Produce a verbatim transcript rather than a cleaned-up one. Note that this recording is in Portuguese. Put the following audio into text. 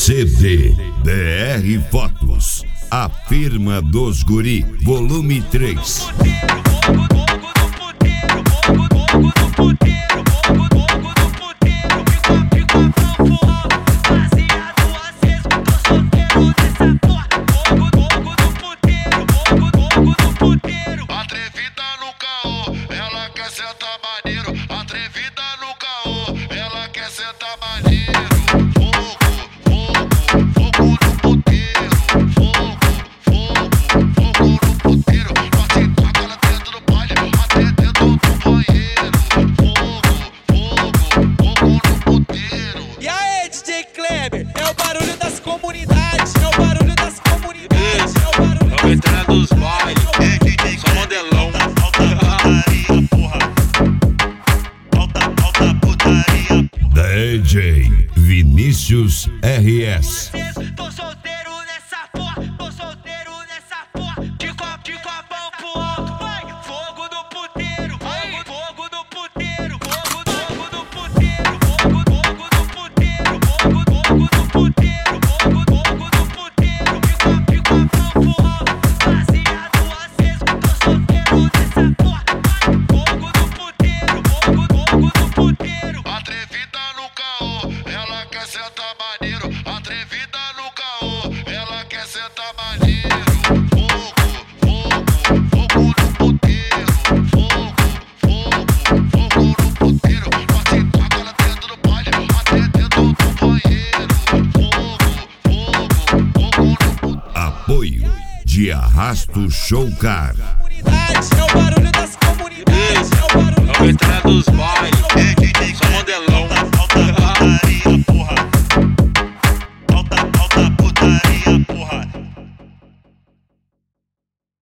C D D R Fotos, a firma dos guri, volume três. Atrevida no caô, ela quer sentar maneiro. Atrevida no caô, ela quer sentar maneiro. Fogo, fogo, fogo no puteiro. Fogo, fogo, fogo no puteiro. Bate taca lá dentro do baile, até dentro do banheiro. Fogo, fogo, fogo no puteiro. E aí, D J Kleber, é o barulho das comunidades, é o barulho das comunidades, é o barulho Vamos entrar nos bailes, só modelão. D J Vinícius R S. Tô solteiro nessa porra, tô solteiro nessa porra. De copo, de copão pro alto, vai. Fogo no puteiro, fogo, fogo no puteiro, fogo, fogo no puteiro, fogo, fogo no puteiro, fogo, fogo no puteiro, fogo, fogo no puteiro. De copo, de copão pro alto, baseado aceso. Tô solteiro nessa porra, vai. Fogo no puteiro, fogo, fogo no puteiro. Atrevida no caô, ela quer sentar maneiro. Atrevida no caô, ela quer sentar maneiro. Fogo, fogo, fogo no puteiro. Fogo, fogo, fogo no puteiro. Bate taca lá dentro do baile, até dentro do banheiro. Fogo, fogo, fogo no puteiro. Apoio de Arrasto Showcar. É o barulho das comunidades, é o barulho Vamos entrar nos bailes.